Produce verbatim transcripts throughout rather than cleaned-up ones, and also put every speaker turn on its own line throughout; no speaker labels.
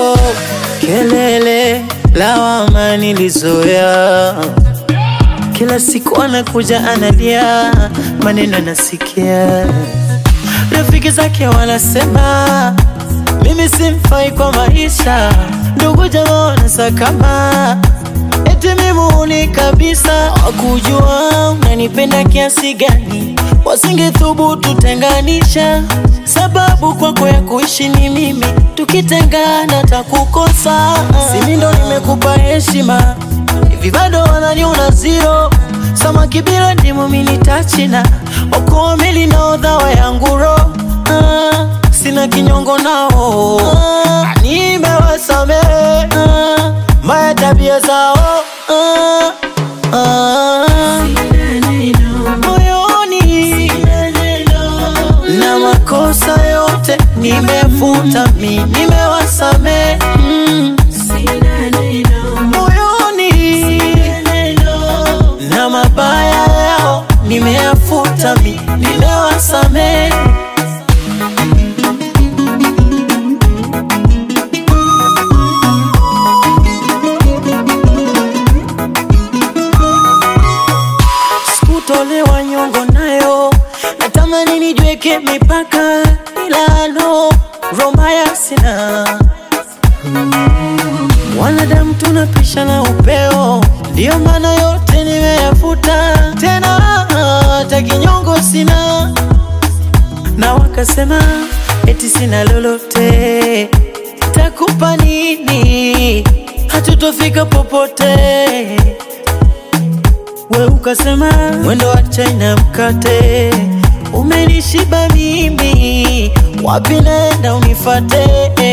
oh, kelele lawama nilizoea, kila siku anakuja analia, maneno nasikia, rafiki zake wanasema mimi simfai kwa maisha, ndugu jamaa wanasakama eti mimi huni kabisa. Wakujua unanipenda kiasi gani, wasingethubutu tenganisha, sababu kwako ya kuishi ni mimi, tukitengana takukosa. Simi ndo nimekupa heshima, hivi bado wananiona zero, samaki bila ndimu mimi nitachina, wako mili na odhawa yangu ro. ah, Sina kinyongo nao, ah, nimewasamehe ah, maya tabia zao ah, ah, moyoni na makosa yote nimefuta mi, nimewasamehe mm, moyoni na mabaya yao nimeyafuta mi, nimewasamehe. Tolewa nyongo nayo, natamani nijweke mipaka, ila no, romaya sina. Wanadamu tunapisha na upeo, ndio maana yote nimeyafuta, tena hata kinyongo sina. Na wakasema eti sina lolote, takupa nini, hatutofika popote. We ukasema mwendo wa China mkate, umenishiba mimi, wapi naenda unifate.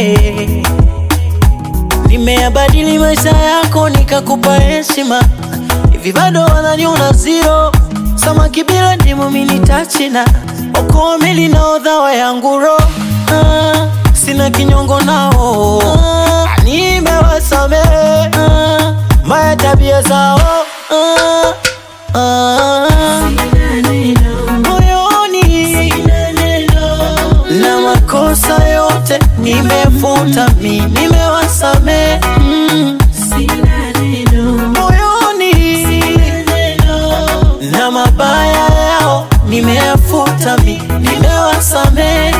Nimeyabadili maisha yako nikakupa heshima, hivi bado wananiona zero, samaki bila ndimu mimi nitachina, wako mili na odhawa yangu ro. ah, Sina kinyongo nao, ah, nimewasamehe ah, maya tabia zao ah, ah, moyoni na makosa yote nimefuta mi, nimewasamehe mm, moyoni na mabaya yao nimeyafuta mi, nimewasamehe.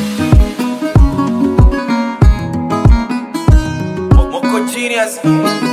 Genius.